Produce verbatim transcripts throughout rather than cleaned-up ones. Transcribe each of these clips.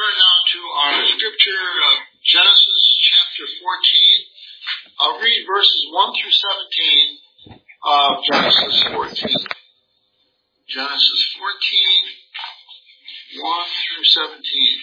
turn now to our scripture, uh, Genesis chapter fourteen. I'll read verses one through seventeen of Genesis fourteen. Genesis fourteen, one through seventeen.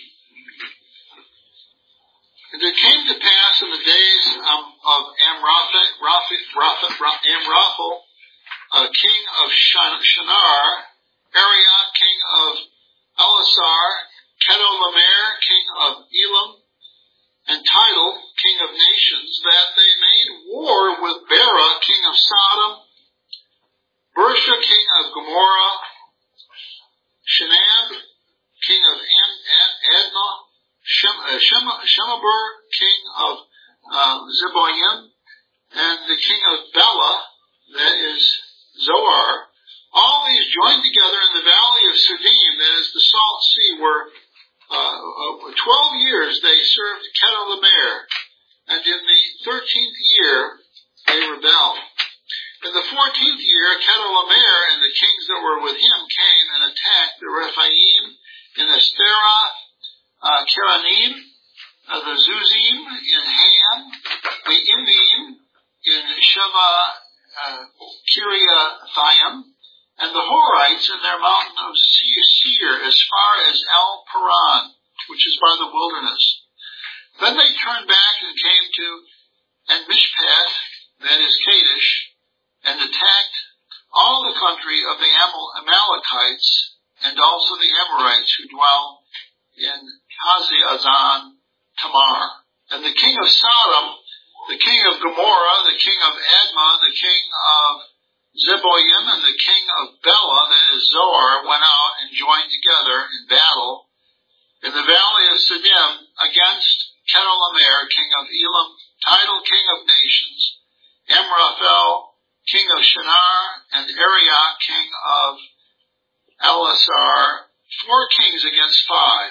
And it came to pass in the days um, of Amraphel, Amraphel uh, king of Shinar, Arioch, king of Elasar, Chedorlaomer, king of Elam, and Tidal, king of nations, that they made war with Bera, king of Sodom, Bersha, king of Gomorrah, Shinab, king of Admah, Shem, uh, Shem, Shemeber, king of uh, Zeboim, and the king of Bela, that is Zoar. All these joined together in the valley of Siddim, that is the Salt Sea, where uh, twelve years they served Chedorlaomer, and in the thirteenth year they rebelled. In the fourteenth year, Chedorlaomer and the kings that were with him came and attacked the Rephaim in Esteroth, uh, Keranim, uh, the Zuzim in Ham, the Imim in Sheva uh, Kiriathaim, and the Horites in their mountain of Seir as far as El Paran, which is by the wilderness. Then they turned back and came to En-Mishpat, that is Kadesh, and attacked all the country of the Amalekites and also the Amorites who dwell in Hazazon Tamar. And the king of Sodom, the king of Gomorrah, the king of Admah, the king of Zeboim, and the king of Bela, that is Zoar, went out and joined together in battle in the valley of Siddim against Chedorlaomer, king of Elam, Tidal, king of nations, Amraphel, king of Shinar, and Arioch, king of Elasar, four kings against five.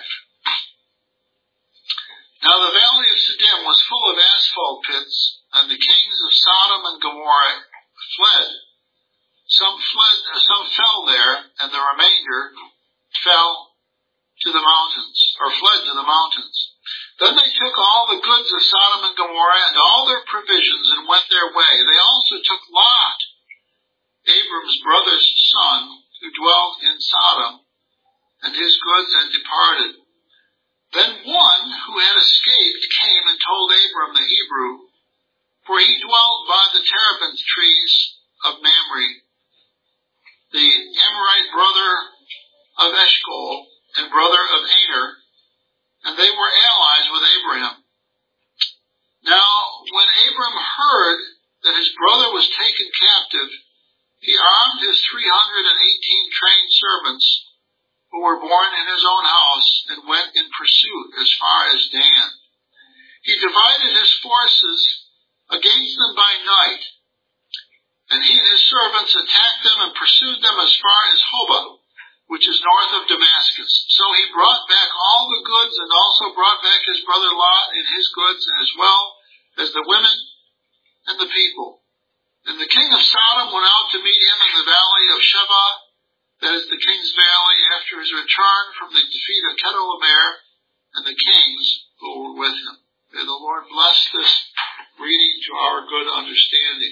Now the valley of Siddim was full of asphalt pits, and the kings of Sodom and Gomorrah fled. Some fled, some fell there, and the remainder fell to the mountains, or fled to the mountains. Then they took all the goods of Sodom and Gomorrah and all their provisions and went their way. They also took Lot, Abram's brother's son, who dwelt in Sodom, and his goods, and departed. Then one who had escaped came and told Abram the Hebrew, for he dwelt by the terebinth trees of Mamre, the Amorite brother of Eshcol and brother of Aner, and they were allies with Abraham. Now, when Abram heard that his brother was taken captive, he armed his three hundred and eighteen trained servants who were born in his own house and went in pursuit as far as Dan. He divided his forces against them by night, and he and his servants attacked them and pursued them as far as Hobah, which is north of Damascus. So he brought back all the goods and also brought back his brother Lot and his goods, as well as the women and the people. And the king of Sodom went out to meet him in the valley of Sheva, that is the king's valley, after his return from the defeat of Chedorlaomer and the kings who were with him. May the Lord bless this reading to our good understanding.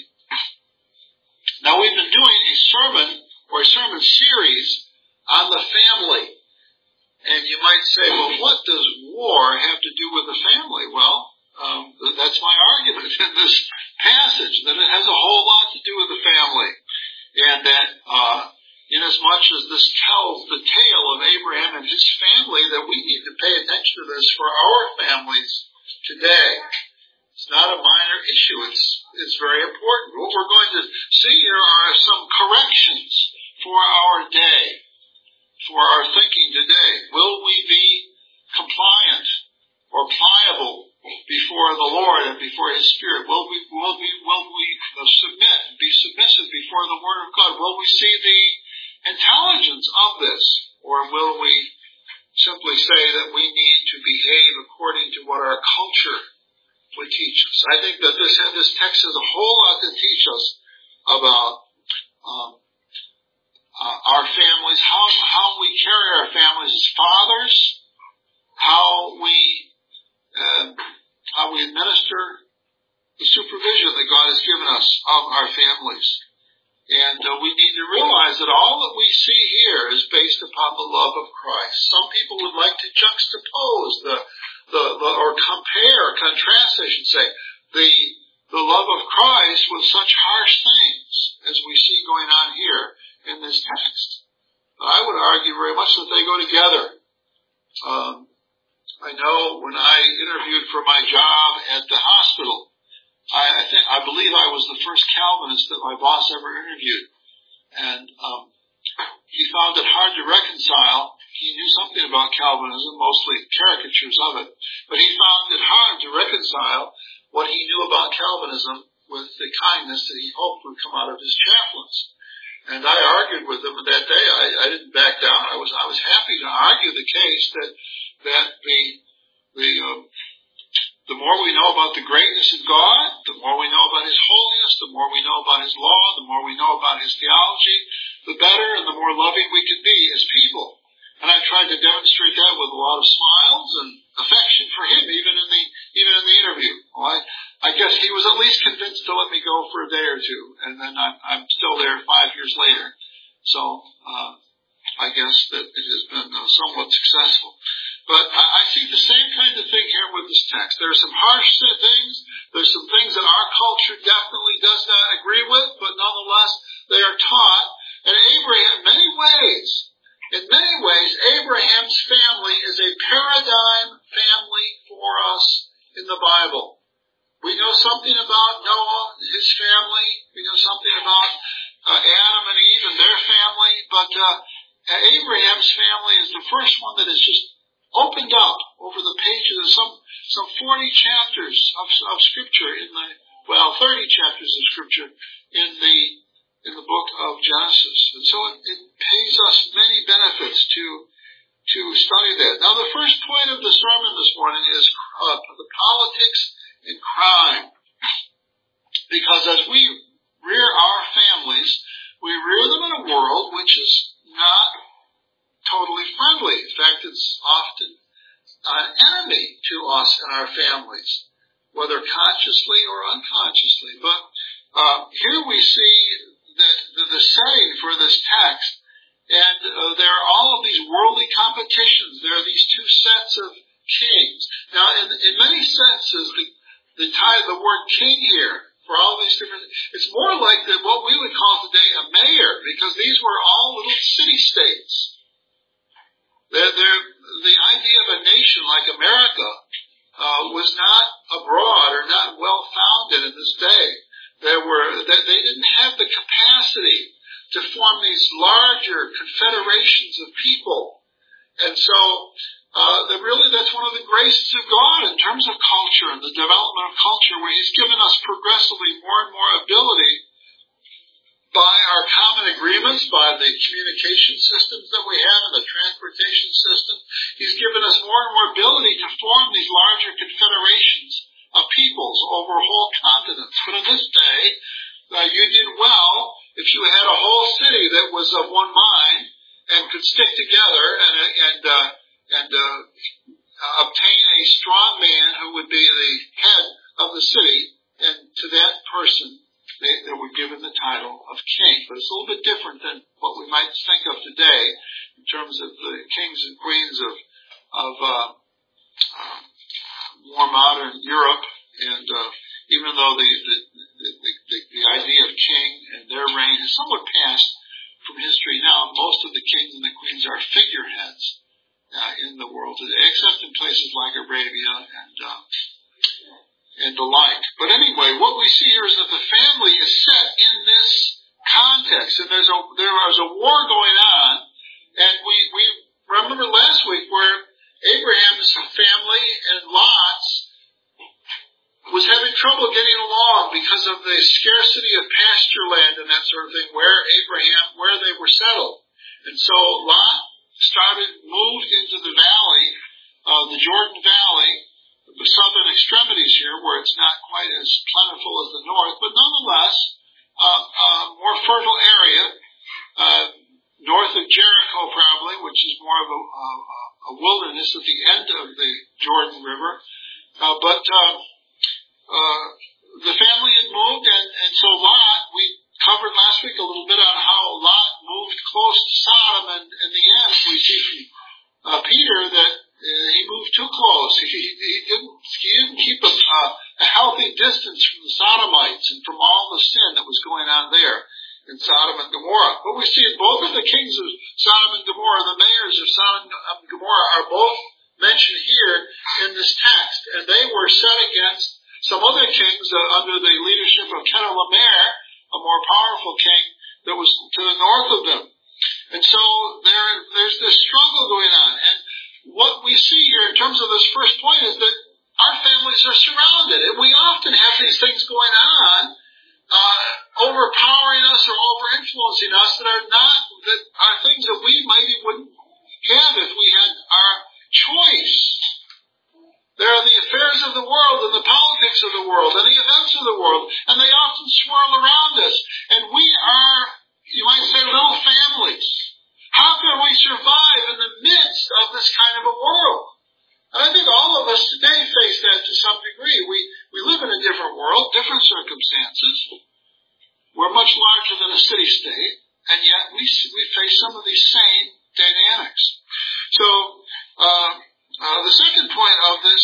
Now we've been doing a sermon or a sermon series on the family. And you might say, well, what does war have to do with the family? Well, um, that's my argument in this passage, that it has a whole lot to do with the family. And that, uh, inasmuch as this tells the tale of Abraham and his family, that we need to pay attention to this for our families today. It's not a minor issue. It's, it's very important. What we're going to see here are some corrections for our day, for our thinking today. Will we be compliant or pliable before the Lord and before His Spirit? Will we, will we, will we submit, be submissive before the Word of God? Will we see the intelligence of this? Or will we simply say that we need to behave according to what our culture would teach us? I think that this, this text has a whole lot to teach us about um, uh, our families, how how we carry our families as fathers, how administer the supervision that God has given us of our families. And uh, we need to realize that all that we see here is based upon the love of Christ. Some people would like to juxtapose the, the, the or compare, contrast, I should say, the the love of Christ with such harsh things as we see going on here in this text. But I would argue very much that they go together. Um, I know when I interviewed for my job at the hospital, I, I think I believe I was the first Calvinist that my boss ever interviewed, and um, he found it hard to reconcile. He knew something about Calvinism, mostly caricatures of it, but he found it hard to reconcile what he knew about Calvinism with the kindness that he hoped would come out of his chaplains. And I argued with him that day. I, I didn't back down. I was I was happy to argue the case that that the the um, the more we know about the greatness of God, the more we know about His holiness, the more we know about His law, the more we know about His theology, the better and the more loving we can be as people. And I tried to demonstrate that with a lot of smiles and affection for him, even in the even in the interview. Well, I, I guess he was at least convinced to let me go for a day or two, and then I'm, I'm still there five years later. So uh, I guess that it has been uh, somewhat successful. But I, I see the same kind of thing here with this text. There are some harsh things. There's some things that our culture definitely does not agree with, but nonetheless they are taught. And Abraham, in many ways, in many ways, Abraham's family is a paradigm family for us in the Bible. We know something about Noah, his family. We know something about uh, Adam and Eve and their family. But uh, Abraham's family is the first one that is just opened up over the pages of some some forty chapters of, of Scripture in the well, thirty chapters of Scripture in the in the book of Genesis. And so it, it pays us many benefits to to study that. Now, the first point of the sermon this morning is uh, the politics and crime. Because as we rear our families, we rear them in a world which is not totally friendly. In fact, it's often an enemy to us and our families, whether consciously or unconsciously. But uh, here we see that the, the setting for this text, and uh, there are all of these worldly competitions. There are these two sets of kings. Now, in, in many senses, the the tie the word king here for all these different, it's more like the, what we would call today a mayor, because these were all little city-states. They're, they're, the idea of a nation like America uh, was not abroad or not well-founded in this day. There were, they, they didn't have the capacity to form these larger confederations of people. And so, uh, the, really that's one of the graces of God in terms of culture and the development of culture, where He's given us progressively more and more ability by our common agreements, by the communication systems that we have and the transportation system. He's given us more and more ability to form these larger confederations of peoples over whole continents. But in this day, uh, you did well if you had a whole city that was of one mind and could stick together and and uh, and uh, obtain a strong man who would be the head of the city, and to that person they, they were given the title of king. But it's a little bit different than what we might think of today in terms of the kings and queens of of uh, uh, more modern Europe. And uh, even though the the, the the the idea of king and their reign has somewhat passed from history now, most of the kings and the queens are figureheads uh, in the world today, except in places like Arabia and uh, and the like. But anyway, what we see here is that the family is set in this context, and there's a there is a war going on, and we we remember last week where Abraham's family and Lot's was having trouble getting along because of the scarcity of pasture land and that sort of thing where Abraham, where they were settled. And so Lot started, moved into the valley, uh, the Jordan Valley, the southern extremities here where it's not quite as plentiful as the north, but nonetheless, uh, a more fertile area, uh, north of Jericho probably, which is more of a, a, a wilderness at the end of the Jordan River. Uh, but, uh, uh, the family had moved, and, and so Lot, we covered last week a little bit on how Lot moved close to Sodom, and in the end, we see from uh, Peter that uh, he moved too close. He, he didn't he didn't keep a, uh, a healthy distance from the Sodomites and from all the sin that was going on there in Sodom and Gomorrah. But we see both of the kings of Sodom and Gomorrah, the mayors of Sodom and Gomorrah, are both mentioned here in this text, and they were set against some other kings uh, under the leadership of Chedorlaomer, a more powerful king that was to the north of them. And so there, there's this struggle going on. And what we see here in terms of this first point is that our families are surrounded, and we often have these things going on, uh, overpowering us or over-influencing us that are not, that are things that we maybe wouldn't have if we had our choice. There are the affairs of the world and the politics of the world and the events of the world, and they often swirl around us. And we are, you might say, little families. How can we survive in the midst of this kind of a world? And I think all of us today face that to some degree. We, we live in a different world, different circumstances. We're much larger than a city-state, and yet we, we face some of these same dynamics. So, uh, Uh, the second point of this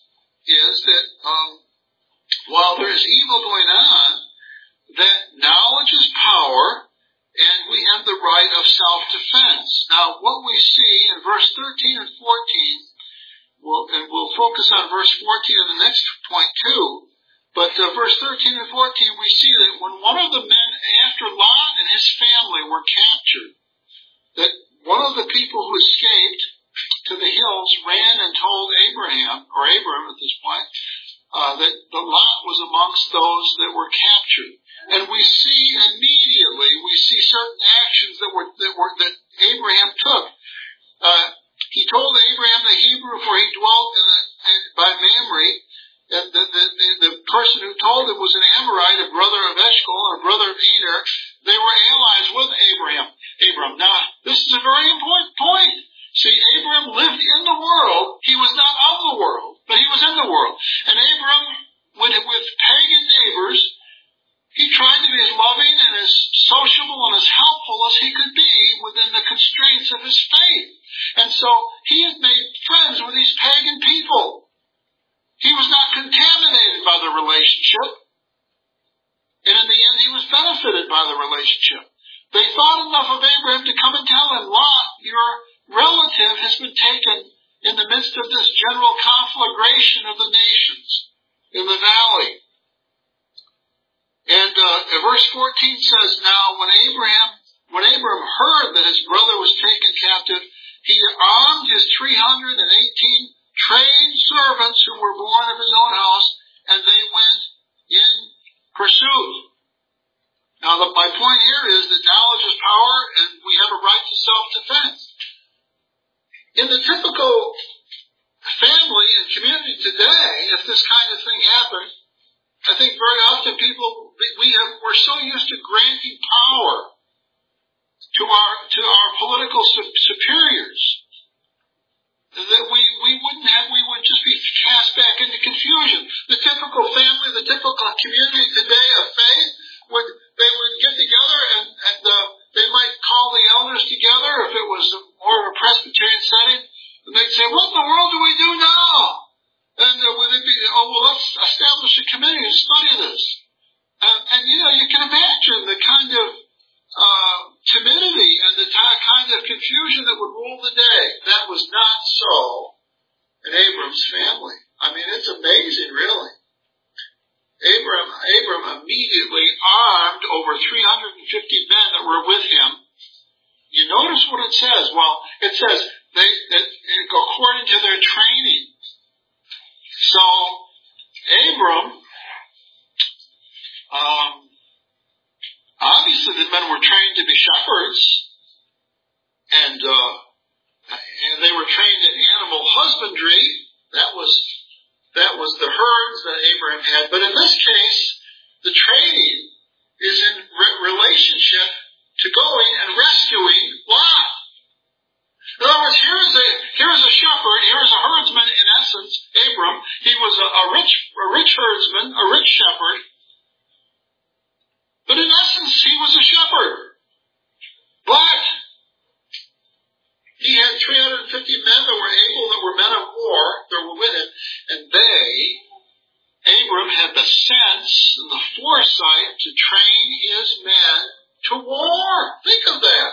is that um, while there is evil going on, that knowledge is power, and we have the right of self-defense. Now, what we see in verse thirteen and fourteen, we'll, and we'll focus on verse fourteen in the next point too, but uh, verse thirteen and fourteen, we see that when one of the men, after Lot and his family were captured, that one of the people who escaped to the hills ran and told Abraham, or Abram at this point, uh, that the Lot was amongst those that were captured. And we see immediately, we see certain actions that were, that were, that Abraham took. Uh, he told Abraham the Hebrew, for he dwelt in the, in, by Mamre, and the, the, the, the person who told him was an Amorite, a brother of Eshcol, and a brother of Eder. They were allies with Abraham. Abram. Now, this is a very important point. See, Abram lived in the world. He was not of the world, but he was in the world. And Abram, with, with pagan neighbors, he tried to be as loving and as sociable and as helpful as he could be within the constraints of his faith. And so he had made friends with these pagan people. He was not contaminated by the relationship. And in the end, he was benefited by the relationship. They thought enough of Abraham to come and tell him, Lot, your relative has been taken in the midst of this general conflagration of the nations in the valley. And uh, verse fourteen says, now when Abraham, when Abraham heard that his brother was taken captive, he armed his three hundred eighteen trained servants who were born of his own house, and they went in pursuit. Now, the, my point here is that knowledge is power, and we have a right to self-defense. In the typical family and community today, if this kind of thing happens, I think very often people, we have, we're so used to granting power to our, to our political superiors that we, we wouldn't have, we would just be cast back into confusion. The typical family, the typical community today of faith, would, they would get together and, and uh, they might call the elders together if it was more of a Presbyterian setting, and they'd say, what in the world do we do now? And uh, would it be, oh, well, let's establish a committee and study this. And, and you know, you can imagine the kind of uh, timidity and the t- kind of confusion that would rule the day. That was not so in Abram's family. I mean, it's amazing, really. Abram, Abram immediately armed over three hundred fifty men that were with him. You notice what it says. Well, it says they, that according to their training. So, Abram, um, obviously the men were trained to be shepherds, and, uh, and they were trained in animal husbandry. That was, that was the herds that Abraham had. But in this case, the training is in re- relationship to going and rescuing Lot. In other words, here is a, here is a shepherd, here is a herdsman, in essence, Abram. He was a, a rich, a rich herdsman, a rich shepherd. But in essence, he was a shepherd. But he had three hundred fifty men that were able, that were men of war, that were with him, and they, Abram had the sense and the foresight to train his men to war. Think of that.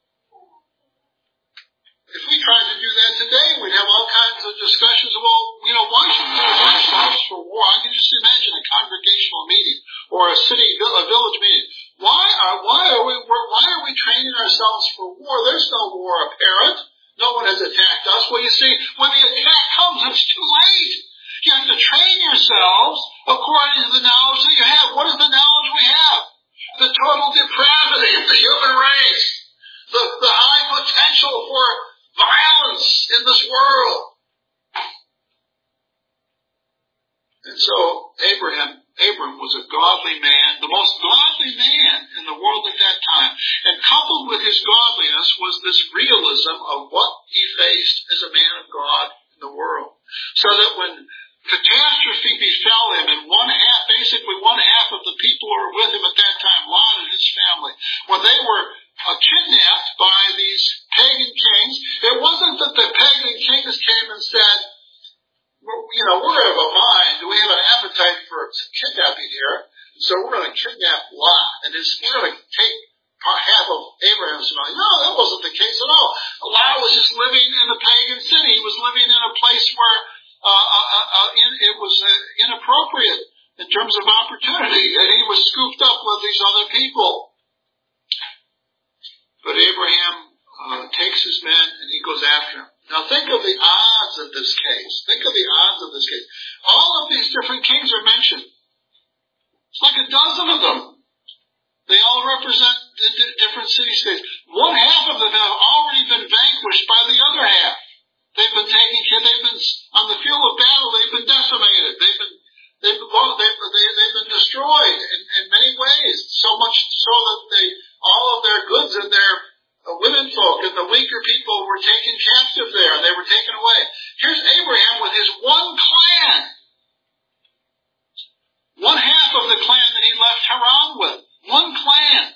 If we tried to do that today, we'd have all kinds of discussions. Well, you know, why should we prepare ourselves for war? I can just imagine a congregational meeting or a city, a village meeting. Why are why are we why are we training ourselves for war? There's no war apparent. No one has attacked us. Well, you see, when the attack comes, it's too late. You have to train yourselves according to the knowledge that you have. What is the knowledge we have? The total depravity of the human race. The, the high potential for violence in this world. And so Abraham, Abram was a godly man, the most godly man in the world at that time. And coupled with his godliness was this realism of what he faced as a man of God in the world. So that when catastrophe befell him, and one half, basically one half of the people who were with him at that time, Lot and his family, when they were uh, kidnapped by these pagan kings, it wasn't that the pagan kings came and said, you know, we're of a mind, we have an appetite for kidnapping here, so we're going to kidnap Lot, and his, we're going to take half of Abraham's money. No, that wasn't the case at all. Lot was just living in a pagan city. He was living in a place where uh, uh, uh, in, it was uh, inappropriate in terms of opportunity, and he was scooped up with these other people. But Abraham uh, takes his men and he goes after him. Now think of the odds of this case. Think of the odds of this case. All of these different kings are mentioned. It's like a dozen of them. They all represent the d- different city-states. One half of them have already been vanquished by the other half. They've been taken care. They've been on the field of battle. They've been decimated. They've been they've well, they've, they, they've been destroyed in, in many ways. So much so that they all of their goods and their uh, women folk and the weaker people were taken captive there. They were taken away. Here's Abraham with his one clan, one half of the clan that he left Haran with. One clan.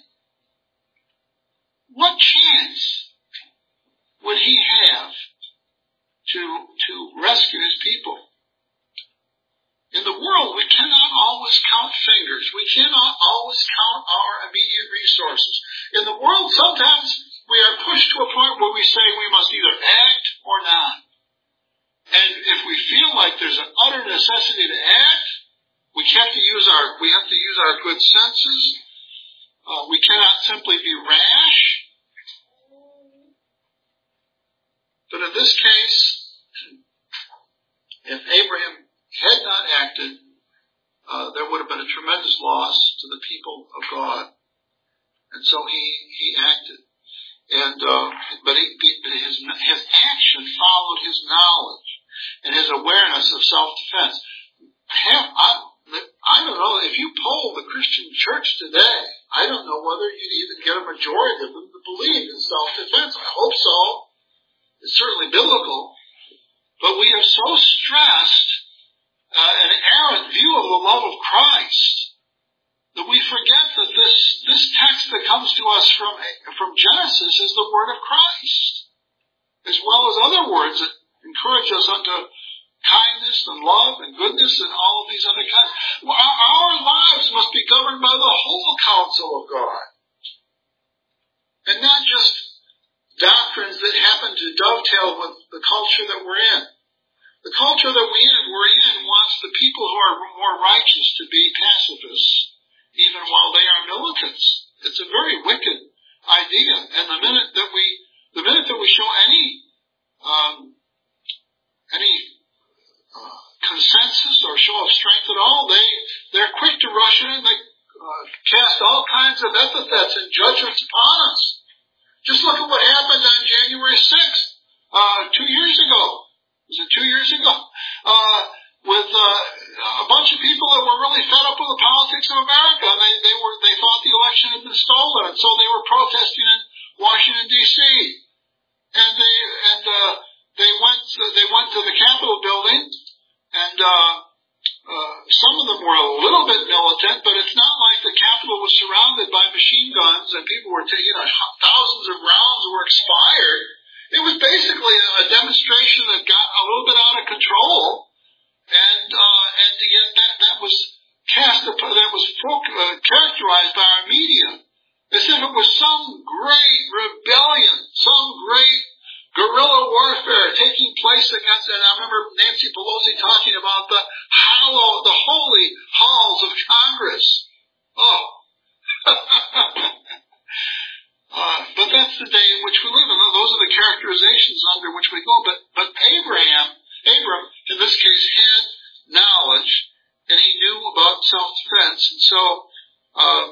What chance would he have to, to rescue his people? In the world, we cannot always count fingers. We cannot always count our immediate resources. In the world, sometimes we are pushed to a point where we say we must either act or not. And if we feel like there's an utter necessity to act, we have to use our, we have to use our good senses. Uh, we cannot simply be rash. But in this case, if Abraham had not acted, uh, there would have been a tremendous loss to the people of God. And so he, he acted. And, uh, but he, his, his action followed his knowledge and his awareness of self-defense. Have, I, I don't know, if you poll the Christian church today, I don't know whether you'd even get a majority of them to believe in self-defense. I hope so. It's certainly biblical. But we have so stressed uh, an errant view of the love of Christ that we forget that this, this text that comes to us from, from Genesis is the word of Christ, as well as other words that encourage us unto kindness and love and goodness and all of these other kinds. Well, our, our lives must be governed by the whole counsel of God. And not just doctrines that happen to dovetail with the culture that we're in. The culture that we in, we're in wants the people who are more righteous to be pacifists, even while they are militants. It's a very wicked idea. And the minute that we, the minute that we show any, um, any Uh, consensus or show of strength at all, they, they're quick to rush in and they uh, cast all kinds of epithets and judgments upon us. Just look at what happened on January sixth, uh, two years ago. Was it two years ago? Uh, with uh, a bunch of people that were really fed up with the politics of America, and they, they were they thought the election had been stolen, and so they were protesting in Washington D C And they and uh, they went they went to the Capitol building, and uh, uh, some you know, thousands of rounds were expired. It was basically a demonstration that got a little bit out of control, and uh, and yet that that was cast upon, that was uh, characterized by our media as if it was some great rebellion, some great guerrilla warfare taking place against. And I remember Nancy Pelosi talking about the hollow, the holy halls of Congress. Oh. Uh, but that's the day in which we live, and those are the characterizations under which we go. But but Abraham, Abram, in this case, had knowledge, and he knew about self-defense, and so um,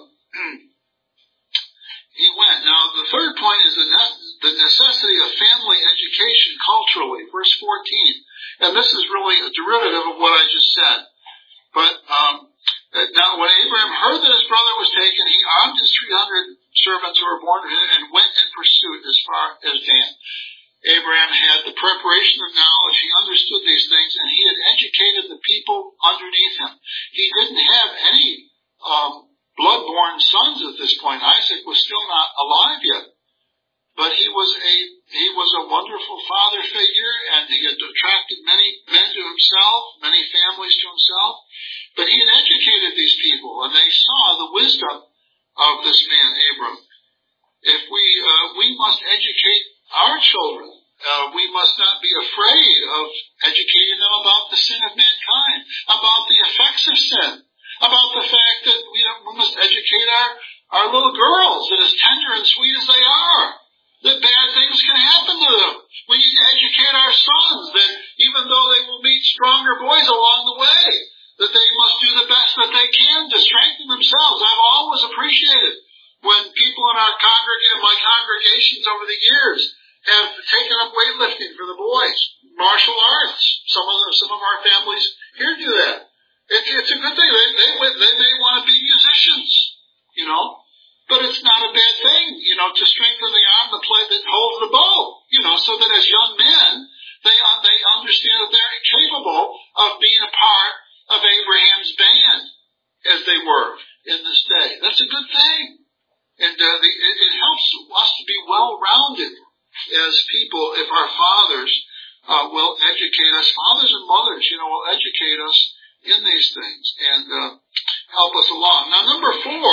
he went. Now, the third point is the, ne- the necessity of family education culturally, verse fourteen, and this is really a derivative of what I just said. But um, now, when Abraham heard that his brother was taken, he armed his three hundred servants who were born to him and went in pursuit as far as Dan. Abraham had the preparation of knowledge. He understood these things, and he had educated the people underneath him. He didn't have any um, blood-born sons at this point. Isaac was still not alive yet, but he was a he was a wonderful father figure, and he had attracted many men to himself, many families to himself. But he had educated these people, and they saw the wisdom of this man, Abram. If we uh, we must educate our children. Uh, we must not be afraid of educating them about the sin of mankind, about the effects of sin, about the fact that we, we must educate our, our little girls, that as tender and sweet as they are, that bad things can happen to them. We need to educate our sons that even though they will meet stronger boys along the way, that they must do the best that they can to strengthen themselves. I've always appreciated when people in our congregation, my congregations over the years, have taken up weightlifting for the boys, martial arts. Some of the, some of our families here do that. It, it's a good thing. They, they they may want to be musicians, you know, but it's not a bad thing, you know, to strengthen the arm that play that holds the bow, you know, so that as young men they uh, they understand that they're capable of being a part of Abraham's band, as they were in this day. That's a good thing. And uh, the, it, it helps us to be well-rounded as people if our fathers uh, will educate us. Fathers and mothers, you know, will educate us in these things and uh, help us along. Now, number four,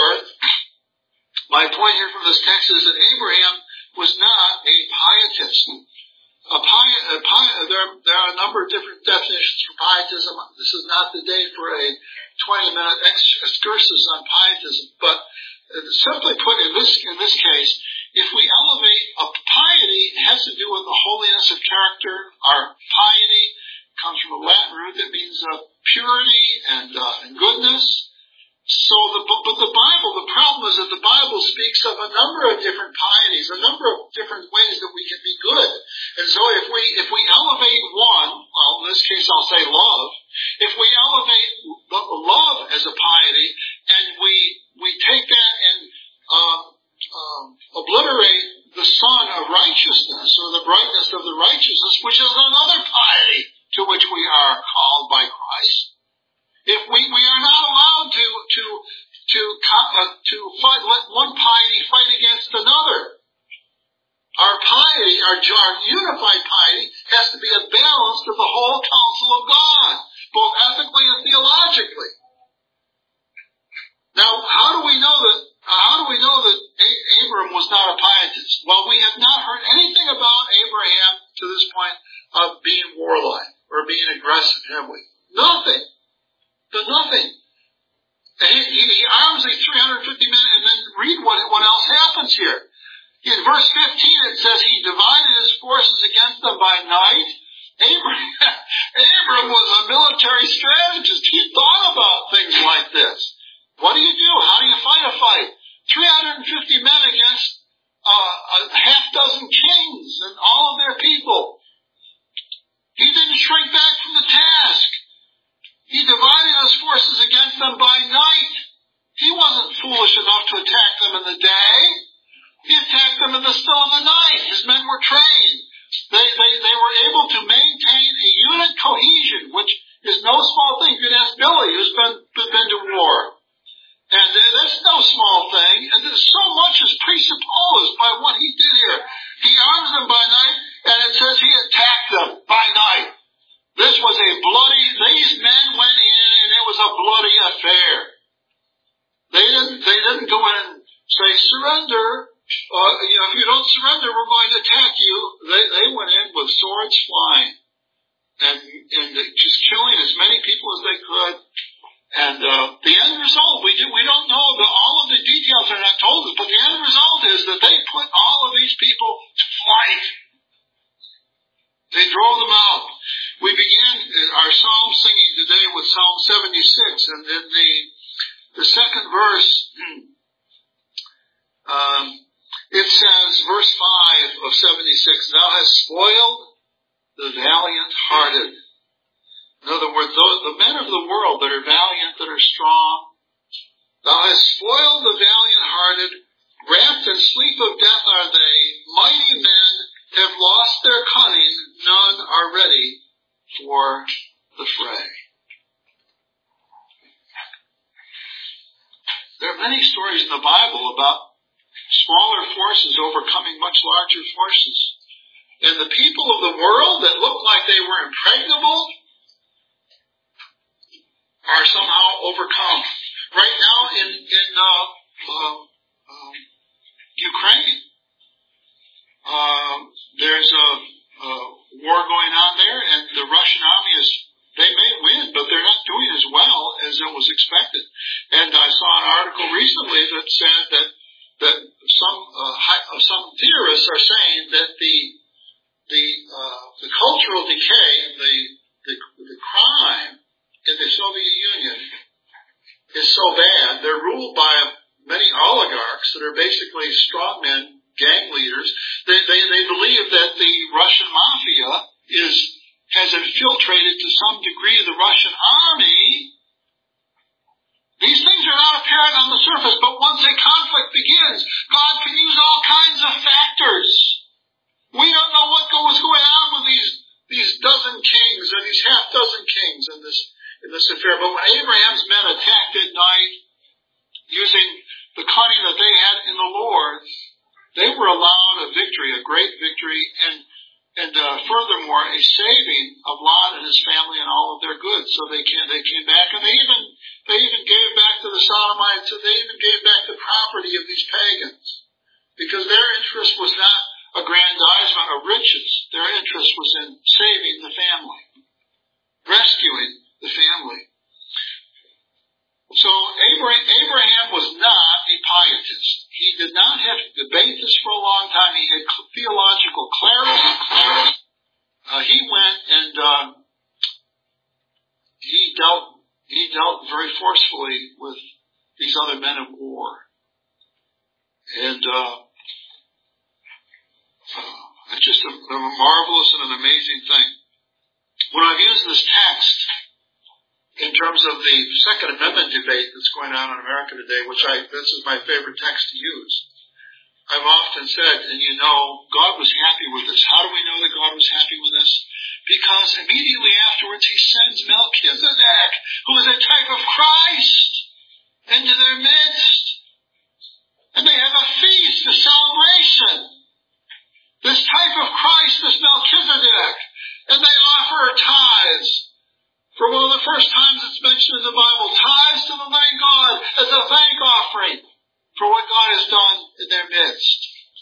my point here from this text is that Abraham was not a pietist. A pi- a pi- there, there are a number of different definitions for pietism. This is not the day for a twenty-minute ex- excursus on pietism, but uh, simply put, in this in this case, if we elevate a piety, it has to do with the holiness of character. Our piety comes from a Latin root that means uh, purity and uh, and goodness. So, the, but the Bible, the problem is that the Bible speaks of a number of different pieties, a number of different ways that we can be good. And so if we, if we elevate one, well, in this case I'll say love, if we elevate love as a piety, and we, we take that and, uh, uh, obliterate the sun of righteousness, or the brightness of the righteousness, which is another piety to which we are called by Christ. If we, we are not allowed to, to, to, uh, to fight, let one piety fight against another. Our piety, our, our unified piety, has to be a balance of the whole counsel of God, both ethically and theologically. Now, how do we know that, uh, how do we know that A- Abram was not a pietist? Well, we have not heard anything about Abraham to this point of being warlike or being aggressive, have we? Nothing. But nothing. He, he, he arms these three hundred fifty men, and then read what, what else happens here. In verse fifteen it says he divided his forces against them by night. Abram, Abram was a military strategist. He thought about things like this. What do you do? How do you fight a fight? three hundred fifty men against uh, a half dozen kings and all of their people. He didn't shrink back from the task. He divided his forces against them by night. He wasn't foolish enough to attack them in the day. He attacked them in the still of the night. His men were trained. They, they, they were able to maintain a unit cohesion, which is no small thing. You can ask Billy, who's been, been to war. And then and just killing as many people as they could. And uh, the end result, we do, we don't know, the, all of the details are not told us, but the end result is that they put all of these people to flight. They drove them out. We began our psalm singing today with Psalm seventy-six, and in the the second verse, um, it says, verse five of seventy-six, "Thou hast spoiled the valiant-hearted." In other words, those, the men of the world that are valiant, that are strong, "Thou hast spoiled the valiant-hearted, wrapped in sleep of death are they, mighty men have lost their cunning, none are ready for the fray." There are many stories in the Bible about smaller forces overcoming much larger forces. And the people of the world that looked like they were impregnable are somehow overcome. Right now in, in uh, uh, uh, Ukraine, uh, there's a, a war going on there, and the Russian army is, they may win, but they're not doing as well as it was expected. And I saw an article recently that said that that some uh, high, uh, some theorists are saying that the the uh, the cultural decay and the, the the crime in the Soviet Union is so bad. They're ruled by many oligarchs that are basically strongmen, gang leaders. They they, they believe that the Russian mafia is has infiltrated to some degree the Russian army. These things are not apparent on the surface, but once a conflict begins, God can use all kinds of factors. We don't know what was going on with these these dozen kings or these half dozen kings in this in this affair. But when Abraham's men attacked at night, using the cunning that they had in the Lord, they were allowed a victory, a great victory, and and uh, furthermore, a saving of Lot and his family and all of their goods. So they came, they came back, and they even they even gave back to the Sodomites, and they even gave back the property of these pagans, because their interest was not aggrandizement of riches. Their interest was in saving the family, rescuing the family. So Abraham was not a pietist. He did not have to debate this for a long time. He had theological clarity. clarity. Uh, he went and uh, he dealt he dealt very forcefully with these other men of war, and uh, uh, it's just a, a marvelous and an amazing thing. When I've used this text in terms of the Second Amendment debate that's going on in America today, which I, this is my favorite text to use, I've often said, and you know, God was happy with this. How do we know that God was happy with this? Because immediately afterwards he sends Melchizedek, who is a type of Christ, into their midst. And they have a feast, a celebration. This type of Christ, this Melchizedek. And they offer tithes. For one of the first times it's mentioned in the Bible, tithes to the living God as a thank offering for what God has done in their midst.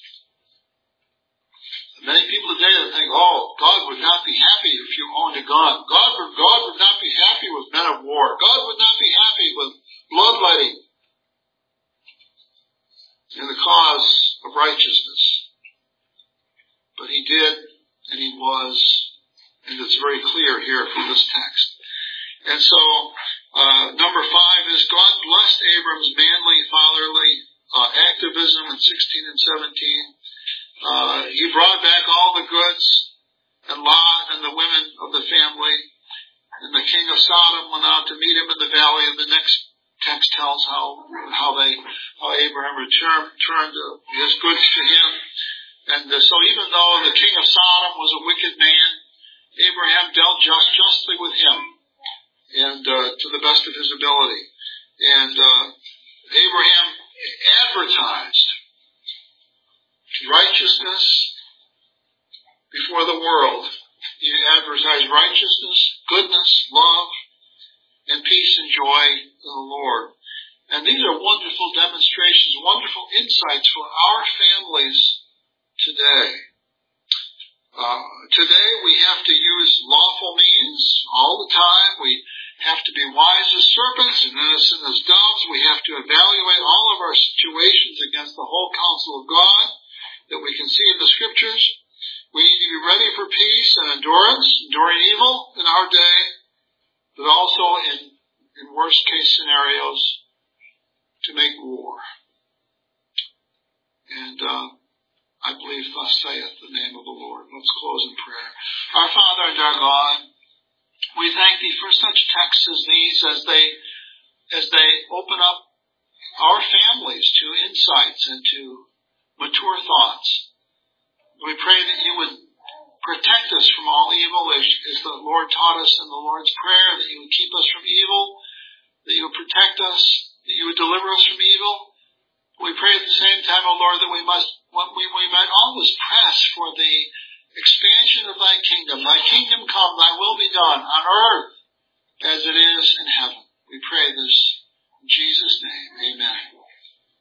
Many people today that think, oh, God would not be happy if you owned a gun. God would, God would not be happy with men of war. God would not be happy with bloodletting in the cause of righteousness. But he did, and he was, and it's very clear here from this text. And so, uh, number five is God blessed Abram's manly, fatherly uh, activism in sixteen and seventeen. Uh, he brought back all the goods, and Lot and the women of the family. And the king of Sodom went out to meet him in the valley. And the next text tells how how they how Abraham returned, returned his goods to him. And uh, so, even though the king of Sodom was a wicked man, Abraham dealt just justly with him, and uh, to the best of his ability. And uh, Abraham advertised righteousness before the world. He advertised righteousness, goodness, love, and peace and joy in the Lord. And these are wonderful demonstrations, wonderful insights for our families today. Uh, today we have to use lawful means all the time. We have to be wise as serpents and innocent as doves. We have to evaluate all of our situations against the whole counsel of God that we can see in the Scriptures. We need to be ready for peace and endurance, enduring evil in our day, but also in, in worst case scenarios, to make war. And uh, I believe thus saith the name of the Lord. Let's close in prayer. Our Father and our God, we thank Thee for such texts as these as they as they open up our families to insights and to mature thoughts. We pray that You would protect us from all evil as, as the Lord taught us in the Lord's Prayer, that You would keep us from evil, that You would protect us, that You would deliver us from evil. We pray at the same time, O Lord, that we must we, we might always press for the expansion of Thy kingdom. Thy kingdom come, Thy will be done on earth as it is in heaven. We pray this